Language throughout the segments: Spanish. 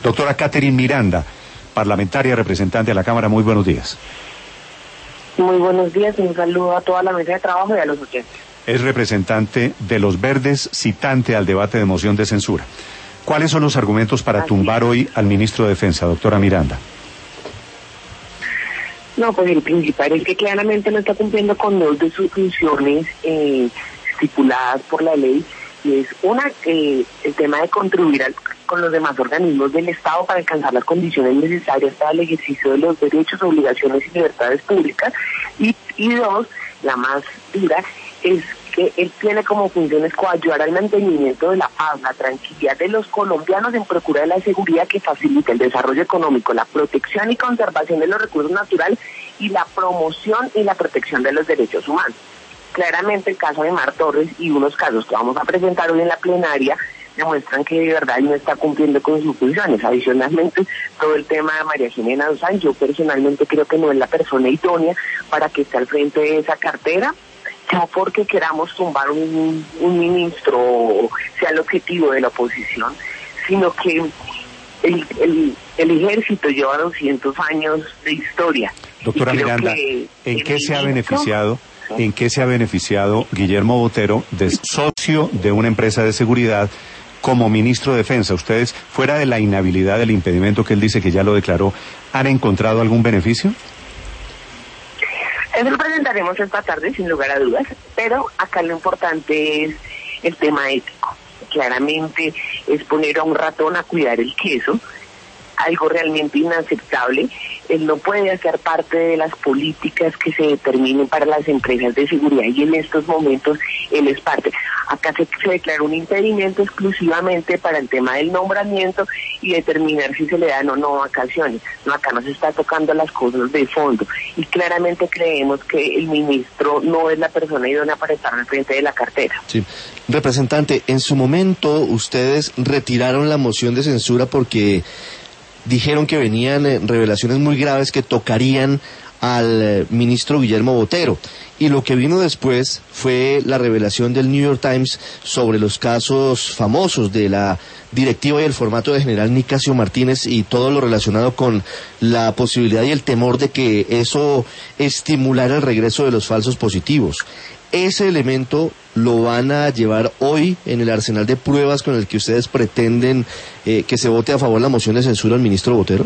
Doctora Catherine Miranda, parlamentaria representante de la Cámara, muy buenos días. Muy buenos días, un saludo a toda la mesa de trabajo y a los oyentes. Es representante de los Verdes, citante al debate de moción de censura. ¿Cuáles son los argumentos para tumbar hoy al ministro de Defensa, doctora Miranda? No, pues el principal es que claramente no está cumpliendo con dos de sus funciones estipuladas por la ley, y es una, el tema de contribuir con los demás organismos del Estado para alcanzar las condiciones necesarias para el ejercicio de los derechos, obligaciones y libertades públicas, y dos, la más dura, es que él tiene como funciones coadyuvar al mantenimiento de la paz, la tranquilidad de los colombianos en procura de la seguridad que facilite el desarrollo económico, la protección y conservación de los recursos naturales y la promoción y la protección de los derechos humanos. Claramente el caso de Mar Torres y unos casos que vamos a presentar hoy en la plenaria demuestran que de verdad no está cumpliendo con sus funciones. Adicionalmente, todo el tema de María Jimena Duzán, yo personalmente creo que no es la persona idónea para que esté al frente de esa cartera, no porque queramos tumbar un ministro sea el objetivo de la oposición, sino que el ejército lleva 200 años de historia. Doctora Miranda, ¿en qué se ha beneficiado? ¿En qué se ha beneficiado Guillermo Botero, de socio de una empresa de seguridad, como ministro de Defensa? Ustedes, fuera de la inhabilidad, del impedimento que él dice que ya lo declaró, ¿han encontrado algún beneficio? Eso lo presentaremos esta tarde, sin lugar a dudas, pero acá lo importante es el tema ético. Claramente es poner a un ratón a cuidar el queso, algo realmente inaceptable. Él no puede hacer parte de las políticas que se determinen para las empresas de seguridad, y en estos momentos él es parte. Acá se declaró un impedimento exclusivamente para el tema del nombramiento y determinar si se le dan o no vacaciones. No, acá no se está tocando las cosas de fondo, y claramente creemos que el ministro no es la persona idónea para estar al frente de la cartera. Sí. Representante, en su momento ustedes retiraron la moción de censura porque dijeron que venían revelaciones muy graves que tocarían al ministro Guillermo Botero, y lo que vino después fue la revelación del New York Times sobre los casos famosos de la directiva y el formato de general Nicasio Martínez y todo lo relacionado con la posibilidad y el temor de que eso estimulara el regreso de los falsos positivos. ¿Ese elemento lo van a llevar hoy en el arsenal de pruebas con el que ustedes pretenden que se vote a favor la moción de censura al ministro Botero?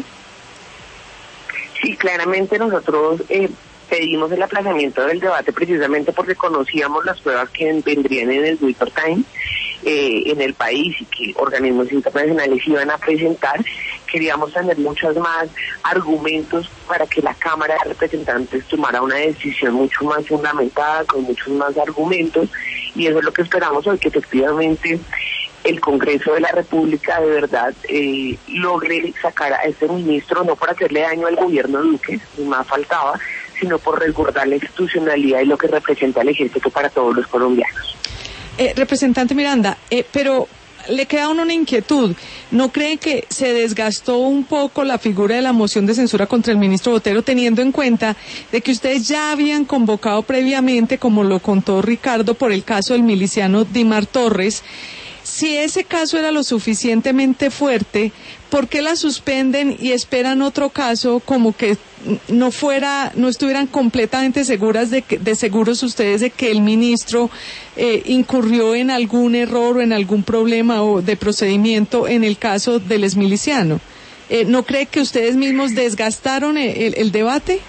Sí, claramente nosotros pedimos el aplazamiento del debate precisamente porque conocíamos las pruebas que vendrían en el New York Times en el país y que organismos internacionales iban a presentar. Queríamos tener muchos más argumentos para que la Cámara de Representantes tomara una decisión mucho más fundamentada, con muchos más argumentos, y eso es lo que esperamos hoy, que efectivamente el Congreso de la República de verdad logre sacar a este ministro, no por hacerle daño al gobierno Duque, ni más faltaba, sino por resguardar la institucionalidad y lo que representa el ejército para todos los colombianos. Representante Miranda, pero le queda una inquietud. ¿No cree que se desgastó un poco la figura de la moción de censura contra el ministro Botero, teniendo en cuenta de que ustedes ya habían convocado previamente, como lo contó Ricardo, por el caso del miliciano Dimar Torres? Si ese caso era lo suficientemente fuerte, ¿por qué la suspenden y esperan otro caso como que no estuvieran completamente seguros ustedes de que el ministro incurrió en algún error o en algún problema o de procedimiento en el caso del exmiliciano? ¿No cree que ustedes mismos desgastaron el debate?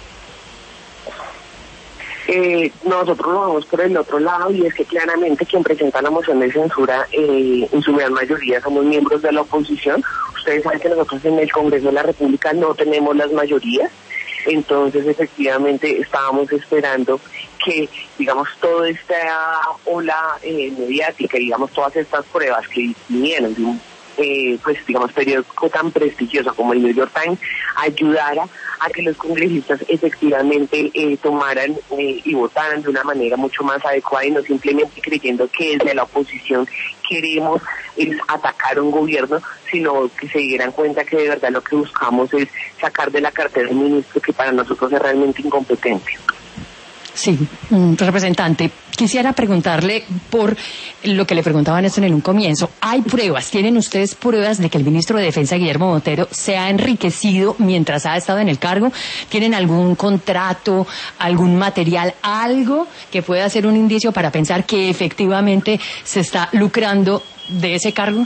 Nosotros lo vamos por el otro lado, y es que claramente quien presenta la moción de censura en su gran mayoría somos miembros de la oposición. Ustedes saben que nosotros en el Congreso de la República no tenemos las mayorías, entonces efectivamente estábamos esperando que, digamos, toda esta ola mediática, digamos, todas estas pruebas que vinieron de un periódico tan prestigioso como el New York Times, ayudara a que los congresistas efectivamente tomaran y votaran de una manera mucho más adecuada, y no simplemente creyendo que desde la oposición queremos atacar a un gobierno, sino que se dieran cuenta que de verdad lo que buscamos es sacar de la cartera un ministro que para nosotros es realmente incompetente. Sí, representante, quisiera preguntarle por lo que le preguntaba Néstor en un comienzo. ¿Hay pruebas, tienen ustedes pruebas de que el ministro de Defensa, Guillermo Botero, se ha enriquecido mientras ha estado en el cargo? ¿Tienen algún contrato, algún material, algo que pueda ser un indicio para pensar que efectivamente se está lucrando de ese cargo?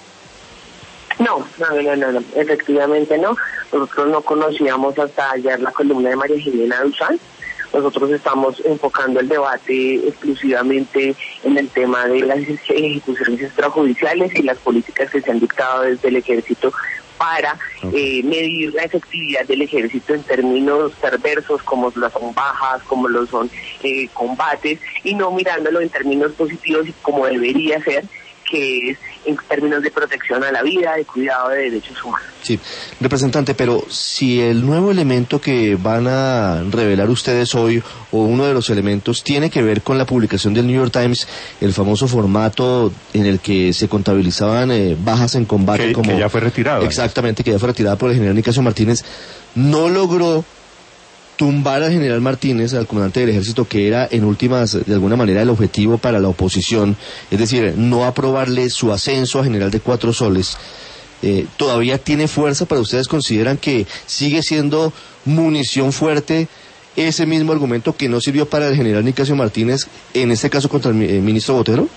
No, efectivamente no. Nosotros no conocíamos hasta ayer la columna de María Jimena Duzán. Nosotros estamos enfocando el debate exclusivamente en el tema de las ejecuciones extrajudiciales y las políticas que se han dictado desde el ejército para medir la efectividad del ejército en términos perversos como lo son bajas, como lo son combates, y no mirándolo en términos positivos como debería ser, que es en términos de protección a la vida, de cuidado de derechos humanos. Sí, representante, pero si el nuevo elemento que van a revelar ustedes hoy, o uno de los elementos, tiene que ver con la publicación del New York Times, el famoso formato en el que se contabilizaban bajas en combate, que ya fue retirado. Exactamente, que ya fue retirada por el general Nicasio Martínez, no logró tumbar al general Martínez, al comandante del ejército, que era en últimas, de alguna manera, el objetivo para la oposición, es decir, no aprobarle su ascenso a general de 4 soles, ¿todavía tiene fuerza para ustedes? ¿Consideran que sigue siendo munición fuerte ese mismo argumento que no sirvió para el general Nicasio Martínez, en este caso contra el ministro Botero?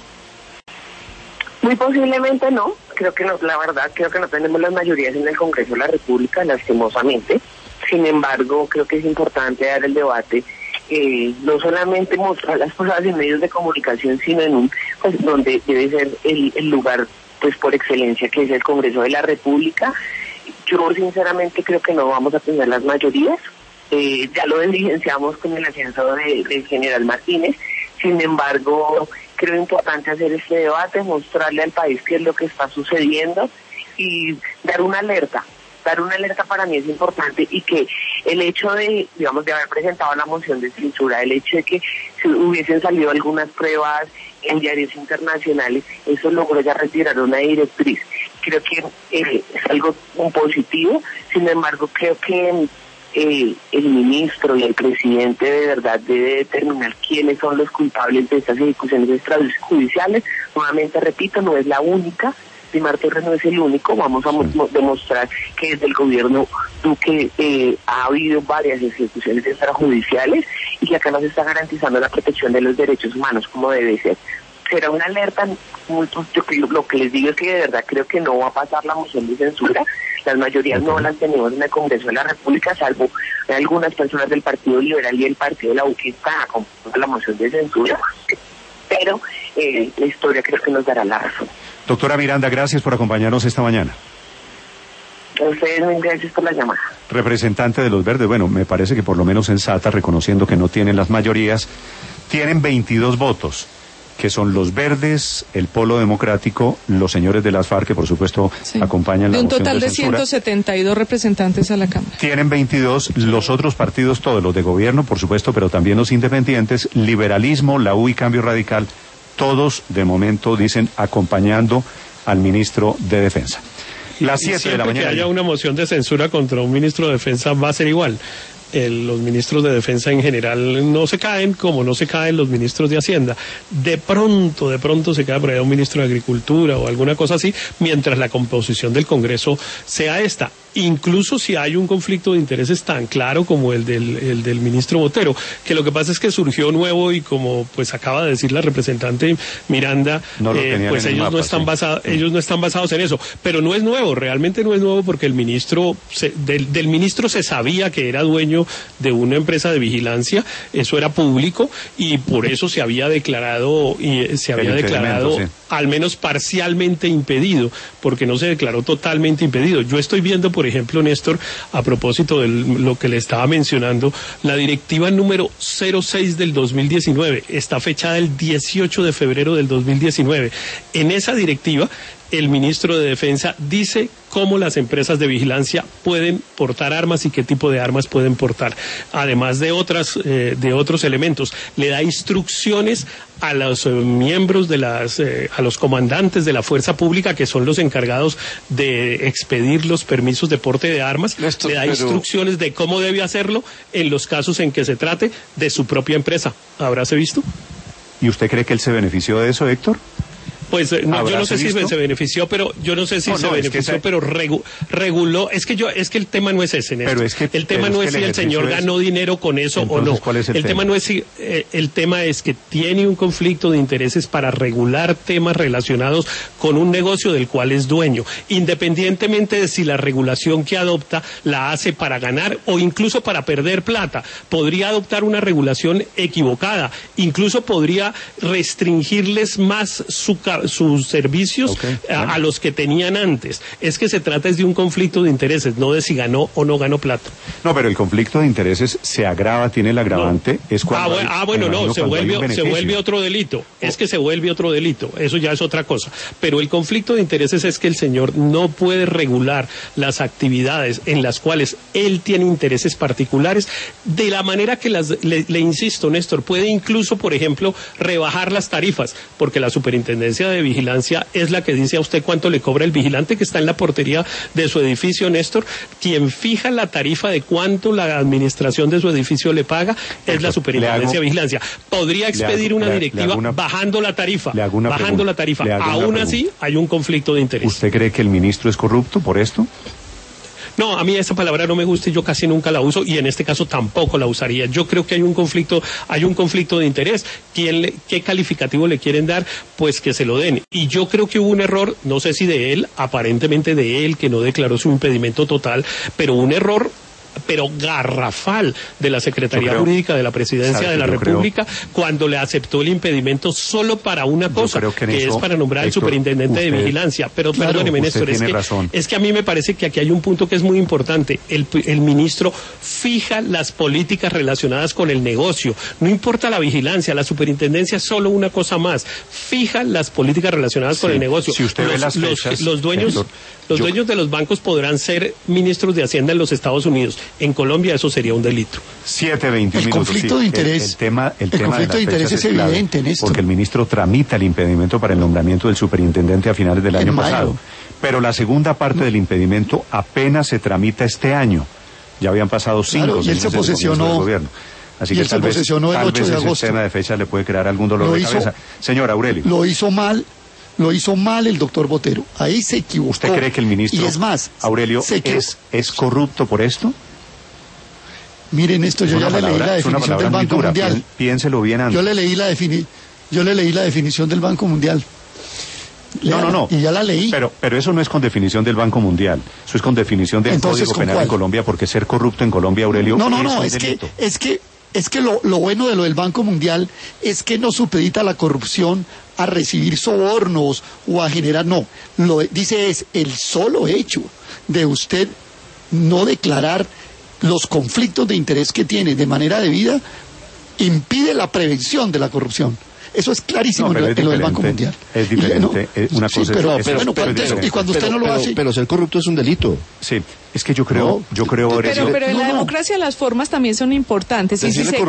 Muy posiblemente no, creo que no, la verdad, creo que no tenemos las mayorías en el Congreso de la República, lastimosamente. Sin embargo, creo que es importante dar el debate, no solamente mostrar las cosas en medios de comunicación, sino en un, pues, donde debe ser el lugar, pues, por excelencia, que es el Congreso de la República. Yo sinceramente creo que no vamos a tener las mayorías, ya lo diligenciamos con el ascenso del general Martínez. Sin embargo, creo importante hacer este debate, mostrarle al país qué es lo que está sucediendo y dar una alerta. Dar una alerta para mí es importante, y que el hecho de, digamos, de haber presentado la moción de censura, el hecho de que si hubiesen salido algunas pruebas en diarios internacionales, eso logró ya retirar una directriz. Creo que es algo positivo. Sin embargo, creo que el ministro y el presidente de verdad debe determinar quiénes son los culpables de estas ejecuciones extrajudiciales. Nuevamente repito, no es la única. Primar Torres no es el único. Vamos a demostrar que desde el gobierno Duque ha habido varias ejecuciones extrajudiciales y que acá nos está garantizando la protección de los derechos humanos como debe ser. Será una alerta. Lo que les digo es que de verdad creo que no va a pasar la moción de censura. Las mayorías no las tenemos en el Congreso de la República, salvo algunas personas del Partido Liberal y el Partido de la U que están acompañando la moción de censura. Pero la historia creo que nos dará la razón. Doctora Miranda, gracias por acompañarnos esta mañana. A ustedes, gracias por la llamada. Representante de los Verdes, bueno, me parece que por lo menos sensata, reconociendo que no tienen las mayorías, tienen 22 votos, que son los Verdes, el Polo Democrático, los señores de las FARC, que por supuesto acompañan la moción de censura. De un total de 172 representantes a la Cámara. Tienen 22, los otros partidos, todos los de gobierno, por supuesto, pero también los independientes, Liberalismo, la U y Cambio Radical, todos de momento dicen acompañando al ministro de Defensa. Las 7 de la mañana. Que haya una moción de censura contra un ministro de Defensa va a ser igual. Los ministros de Defensa en general no se caen como no se caen los ministros de Hacienda. De pronto se cae por ahí un ministro de Agricultura o alguna cosa así, mientras la composición del Congreso sea esta. Incluso si hay un conflicto de intereses tan claro como el del ministro Botero, que lo que pasa es que surgió nuevo y como pues acaba de decir la representante Miranda, pues ellos no están basados en eso, pero no es nuevo, realmente no es nuevo, porque el ministro del ministro se sabía que era dueño de una empresa de vigilancia, eso era público y por eso se había declarado al menos parcialmente impedido, porque no se declaró totalmente impedido. Yo estoy viendo, por ejemplo, Néstor, a propósito de lo que le estaba mencionando, la directiva número 06 del 2019, está fechada el 18 de febrero del 2019. En esa directiva, el ministro de Defensa dice cómo las empresas de vigilancia pueden portar armas y qué tipo de armas pueden portar, además de otros elementos. Le da instrucciones a los miembros a los comandantes de la fuerza pública, que son los encargados de expedir los permisos de porte de armas. Le da instrucciones de cómo debe hacerlo en los casos en que se trate de su propia empresa. ¿Habráse visto? ¿Y usted cree que él se benefició de eso, Héctor? Pues no, yo no sé si se benefició, pero yo no sé si se benefició, pero reguló. Es que el tema no es ese, Néstor. Pero es que el tema no es si el señor ganó dinero con eso o no. ¿Cuál es el tema? No es si el tema es que tiene un conflicto de intereses para regular temas relacionados con un negocio del cual es dueño, independientemente de si la regulación que adopta la hace para ganar o incluso para perder plata. Podría adoptar una regulación equivocada, incluso podría restringirles más sus servicios a los que tenían antes. Es que se trata de un conflicto de intereses, no de si ganó o no ganó plata. No, pero el conflicto de intereses se agrava, tiene el agravante. No. Es cuando se vuelve otro delito. Es que se vuelve otro delito. Eso ya es otra cosa. Pero el conflicto de intereses es que el señor no puede regular las actividades en las cuales él tiene intereses particulares de la manera que le insisto, Néstor, puede incluso, por ejemplo, rebajar las tarifas, porque la superintendencia de vigilancia es la que dice a usted cuánto le cobra el vigilante que está en la portería de su edificio, Néstor. Quien fija la tarifa de cuánto la administración de su edificio le paga es la superintendencia de vigilancia. Podría expedir una directiva bajando la tarifa. Aún así hay un conflicto de interés. ¿Usted cree que el ministro es corrupto por esto? No, a mí esa palabra no me gusta y yo casi nunca la uso y en este caso tampoco la usaría. Yo creo que hay un conflicto de interés. ¿Qué calificativo le quieren dar? Pues que se lo den. Y yo creo que hubo un error, no sé si de él, aparentemente de él, que no declaró su impedimento total, pero un error garrafal de la Secretaría Jurídica de la Presidencia de la República cuando le aceptó el impedimento solo para una cosa, que es para nombrar al superintendente de vigilancia. Pero perdóneme, Néstor, es que a mí me parece que aquí hay un punto que es muy importante. El ministro fija las políticas relacionadas con el negocio. No importa la vigilancia, la superintendencia es solo una cosa más. Fija las políticas relacionadas con el negocio. Si usted ve las fechas, los dueños de los bancos podrán ser ministros de Hacienda en los Estados Unidos. En Colombia eso sería un delito. 7:21 minutos. El conflicto de interés, el conflicto de interés es evidente, Néstor. Porque el ministro tramita el impedimento para el nombramiento del superintendente a finales del año pasado. Pero la segunda parte del impedimento apenas se tramita este año. Ya habían pasado 5 y él se posesionó del gobierno. Así que tal vez el 8 de agosto. El tema de fecha le puede crear algún dolor de cabeza. Señor Aurelio. Lo hizo mal el doctor Botero. Ahí se equivocó. ¿Usted cree que el ministro, y es más, Aurelio, es corrupto por esto? Miren esto, yo ya le leí la definición del Banco Mundial. Piénselo bien antes. Yo le leí la definición del Banco Mundial. No. Y ya la leí. Pero eso no es con definición del Banco Mundial. Eso es con definición del Código Penal de Colombia, porque ser corrupto en Colombia, Aurelio, es que lo bueno de lo del Banco Mundial es que no supedita la corrupción a recibir sobornos o a generar, dice es el solo hecho de usted no declarar los conflictos de interés que tiene de manera debida impide la prevención de la corrupción. Eso es clarísimo en lo del Banco Mundial. Es diferente. Una cosa y cuando usted no lo hace. Pero ser corrupto es un delito. Sí. Es que yo creo, pero en la democracia las formas también son importantes. Y si se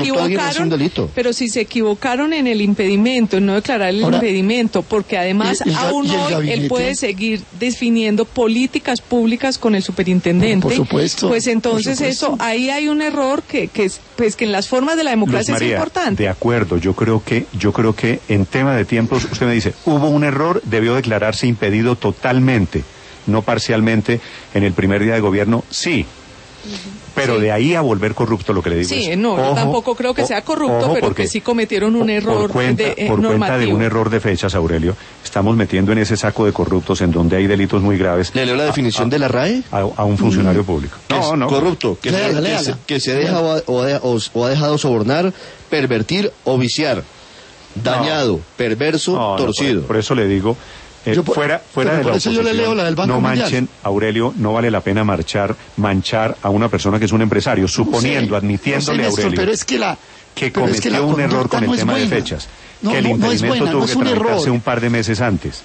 equivocaron en el impedimento, en no declarar el impedimento, porque además aún hoy él puede seguir definiendo políticas públicas con el superintendente. Por supuesto. Pues entonces eso, ahí hay un error que en las formas de la democracia es importante. De acuerdo, yo creo que en tema de tiempos, usted me dice, hubo un error, debió declararse impedido totalmente. No parcialmente en el primer día de gobierno, sí. Pero de ahí a volver corrupto, lo que le digo es... yo tampoco creo que sea corrupto, pero que sí cometieron un error por cuenta de un error de fechas, Aurelio, estamos metiendo en ese saco de corruptos en donde hay delitos muy graves. ¿Le leo la definición de la RAE? A un funcionario público. No. Corrupto, que se deja o ha dejado sobornar, pervertir o viciar, dañado, perverso, torcido. Por eso le digo... fuera de la oposición, yo le leo la del Banco no Mundial. Manchen, Aurelio, no vale la pena manchar a una persona que es un empresario, admitiéndole a Aurelio que cometió un error con el tema de fechas, que el impedimento tuvo que tramitarse un par de meses antes.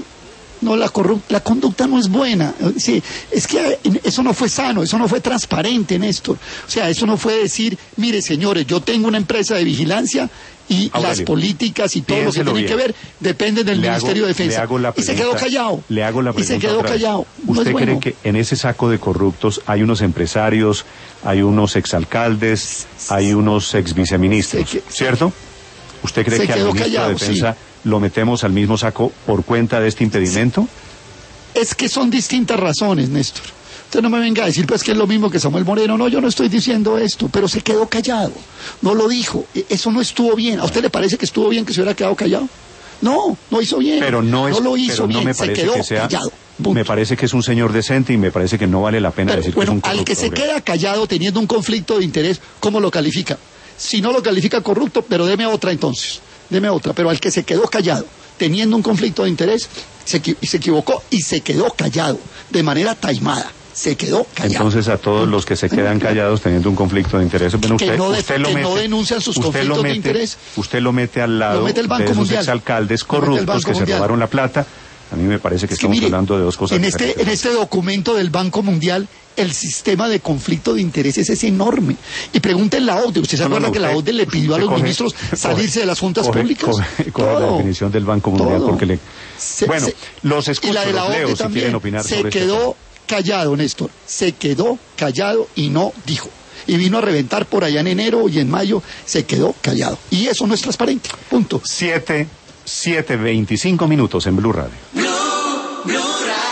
La conducta no es buena. Sí, es que eso no fue sano, eso no fue transparente, Néstor. O sea, eso no fue decir, mire, señores, yo tengo una empresa de vigilancia y Aurelio, las políticas y todo lo que tiene que ver dependen del Ministerio de Defensa. Y se quedó callado. Le hago la pregunta. ¿Usted cree que en ese saco de corruptos hay unos empresarios, hay unos exalcaldes, hay unos exviceministros, ¿cierto? ¿Usted cree Se que al quedó ministro callado, de Defensa lo metemos al mismo saco por cuenta de este impedimento? Es que son distintas razones, Néstor. Usted no me venga a decir pues que es lo mismo que Samuel Moreno. No, yo no estoy diciendo esto, pero se quedó callado. No lo dijo. Eso no estuvo bien. ¿A usted le parece que estuvo bien que se hubiera quedado callado? No, no hizo bien. Pero no lo hizo pero no bien. me parece se quedó que sea, callado. Punto. Me parece que es un señor decente y me parece que no vale la pena Pero, decir bueno, que es un corrupto. al que se queda callado teniendo un conflicto de interés, ¿cómo lo califica? Si no lo califica corrupto, pero deme otra entonces. Deme otra. Pero al que se quedó callado teniendo un conflicto de interés, se equivocó y se quedó callado de manera taimada. Se quedó callado. Entonces a todos los que se quedan callados teniendo un conflicto de interés, bueno, que no denuncian sus conflictos de interés. Usted lo mete al lado mete el Banco de esos Mundial. exalcaldes corruptos que se robaron la plata. A mí me parece que estamos hablando de dos cosas diferentes. En este documento del Banco Mundial, el sistema de conflicto de intereses es enorme. Y pregúntenle a la OCDE. ¿Usted se acuerda que la OCDE le pidió a los ministros salirse de las juntas públicas? Coge la definición del Banco Mundial porque le... los escucho, y la de la los leo OCDE si también quieren opinar sobre se quedó callado, Néstor. Se quedó callado y no dijo. Y vino a reventar por allá en enero y en mayo. Se quedó callado. Y eso no es transparente. Punto. 7:25 en Blue Radio. Blue.